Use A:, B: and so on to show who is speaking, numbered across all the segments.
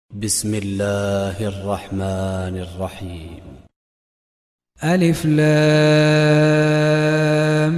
A: بسم الله الرحمن الرحيم.
B: ألف لام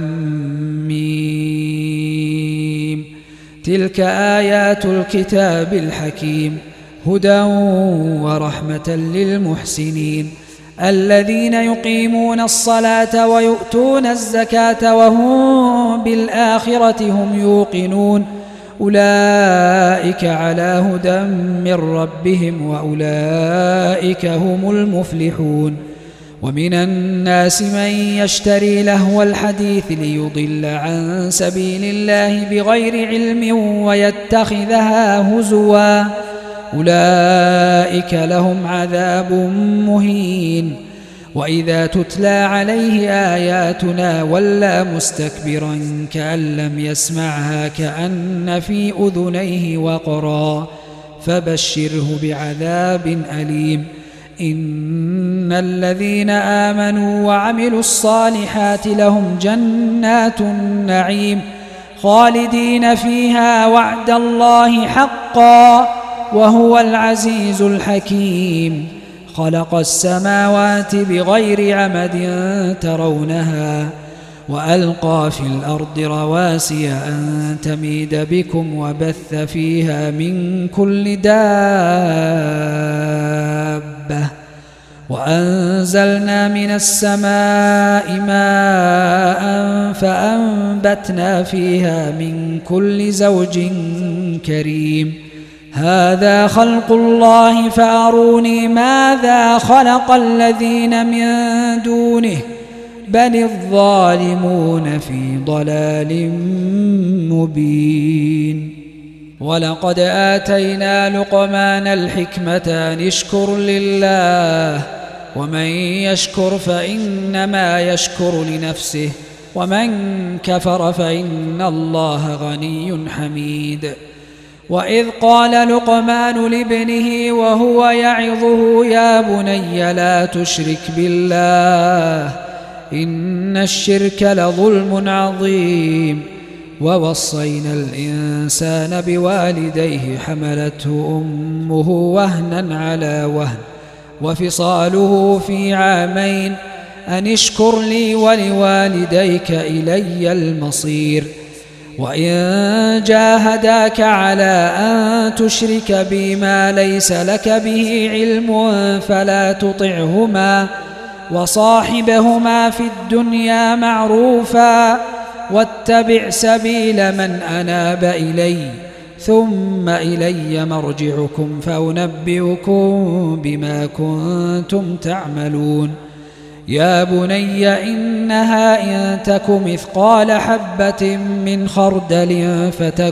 B: ميم. تلك آيات الكتاب الحكيم هدى ورحمة للمحسنين الذين يقيمون الصلاة ويؤتون الزكاة وهم بالآخرة هم يوقنون أولئك على هدى من ربهم وأولئك هم المفلحون. ومن الناس من يشتري لهو الحديث ليضل عن سبيل الله بغير علم ويتخذها هزوا أولئك لهم عذاب مهين. وإذا تتلى عليه آياتنا ولى مستكبرا كأن لم يسمعها كأن في أذنيه وقرا فبشره بعذاب أليم. إن الذين آمنوا وعملوا الصالحات لهم جنات النعيم خالدين فيها وعد الله حقا وهو العزيز الحكيم. خلق السماوات بغير عمد ترونها وألقى في الأرض رواسي أن تميد بكم وبث فيها من كل دابة وأنزلنا من السماء ماء فأنبتنا فيها من كل زوج كريم. هذا خلق الله فأروني ماذا خلق الذين من دونه بل الظالمون في ضلال مبين. ولقد آتينا لقمان الحكمة أن اشكر لله ومن يشكر فإنما يشكر لنفسه ومن كفر فإن الله غني حميد. وإذ قال لقمان لابنه وهو يعظه يا بني لا تشرك بالله إن الشرك لظلم عظيم. ووصينا الإنسان بوالديه حملته أمه وهنا على وهن وفصاله في عامين أن اشكر لي ولوالديك إلي المصير. وإن جاهداك على أن تشرك بي ما ليس لك به علم فلا تطعهما وصاحبهما في الدنيا معروفا واتبع سبيل من أناب إلي ثم إلي مرجعكم فأنبئكم بما كنتم تعملون. يا بني إنها إن تك مثقال حبة من خردل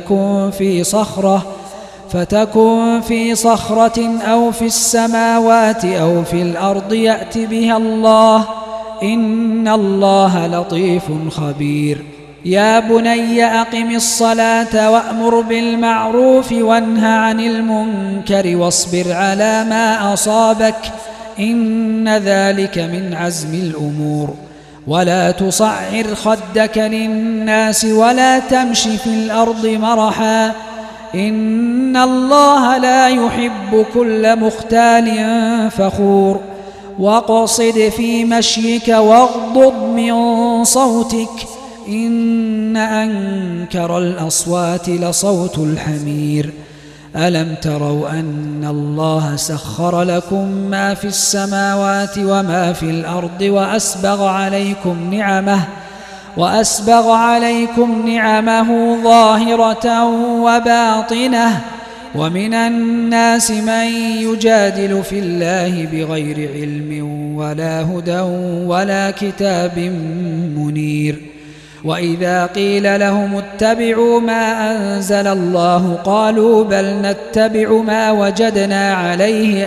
B: فتكن في صخرة أو في السماوات أو في الأرض يأت بها الله إن الله لطيف خبير. يا بني أقم الصلاة وأمر بالمعروف وانه عن المنكر واصبر على ما أصابك إن ذلك من عزم الأمور. ولا تصعر خدك للناس ولا تمش في الأرض مرحا إن الله لا يحب كل مختال فخور. واقصد في مشيك واغضض من صوتك إن أنكر الأصوات لصوت الحمير. ألم تروا أن الله سخر لكم ما في السماوات وما في الأرض وأسبغ عليكم نعمه ظاهرة وباطنة. ومن الناس من يجادل في الله بغير علم ولا هدى ولا كتاب منير. وإذا قيل لهم اتبعوا ما أنزل الله قالوا بل نتبع ما وجدنا عليه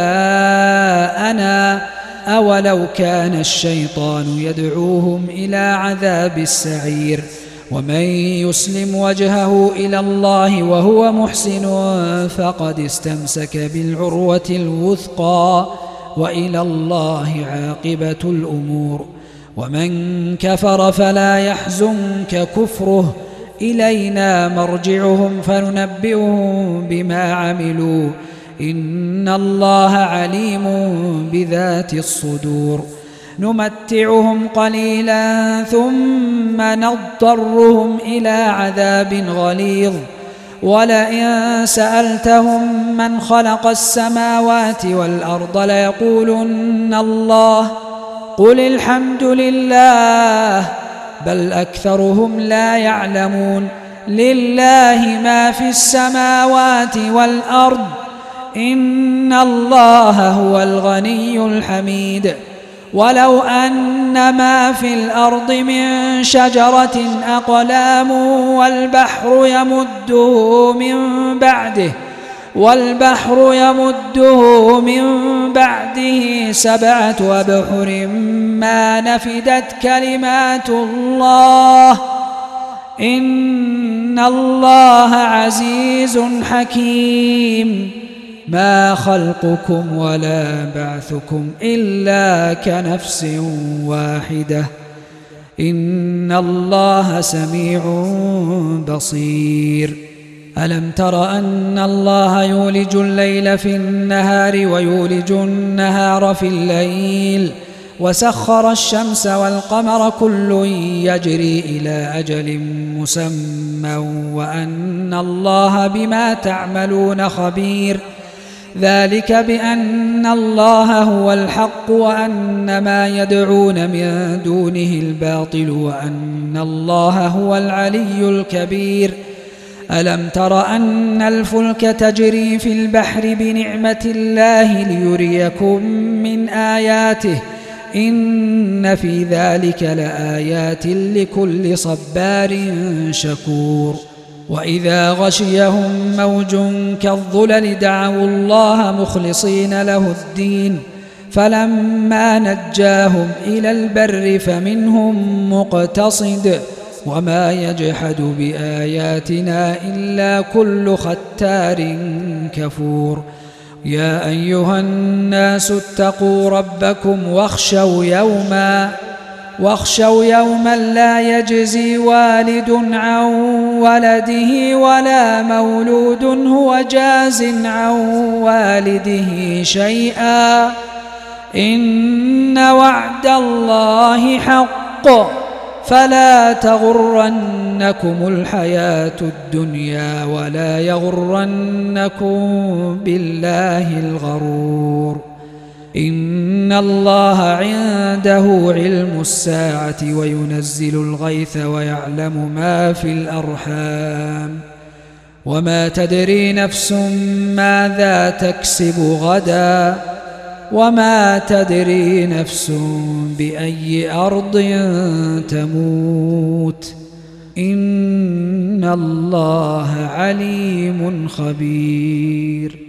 B: آباءنا أولو كان الشيطان يدعوهم إلى عذاب السعير. ومن يسلم وجهه إلى الله وهو محسن فقد استمسك بالعروة الوثقى وإلى الله عاقبة الأمور. ومن كفر فلا يحزنك كفره إلينا مرجعهم فننبئهم بما عملوا إن الله عليم بذات الصدور نمتعهم قليلا ثم نضطرهم إلى عذاب غليظ ولئن سألتهم من خلق السماوات والأرض ليقولن الله قل الحمد لله بل أكثرهم لا يعلمون لله ما في السماوات والأرض إن الله هو الغني الحميد ولو أن ما في الأرض من شجرة أقلام والبحر يمده من بعده 7 أبحر ما نفدت كلمات الله إن الله عزيز حكيم ما خلقكم ولا بعثكم إلا كنفس واحدة إن الله سميع بصير ألم تر أن الله يولج الليل في النهار ويولج النهار في الليل وسخر الشمس والقمر كل يجري إلى أجل مسمى وأن الله بما تعملون خبير ذلك بأن الله هو الحق وأن ما يدعون من دونه الباطل وأن الله هو العلي الكبير ألم تر أن الفلك تجري في البحر بنعمة الله ليريكم من آياته إن في ذلك لآيات لكل صبار شكور وإذا غشيهم موج كالظلل دعوا الله مخلصين له الدين فلما نجاهم إلى البر فمنهم مقتصد وما يجحد بآياتنا إلا كل ختار كفور يا أيها الناس اتقوا ربكم واخشوا يوما لا يجزي والد عن ولده ولا مولود هو جاز عن والده شيئا إن وعد الله حق فلا تغرنكم الحياة الدنيا ولا يغرنكم بالله الغرور إن الله عنده علم الساعة وينزل الغيث ويعلم ما في الأرحام وما تدري نفس ماذا تكسب غدا وما تدري نفس بأي أرض تموت إن الله عليم خبير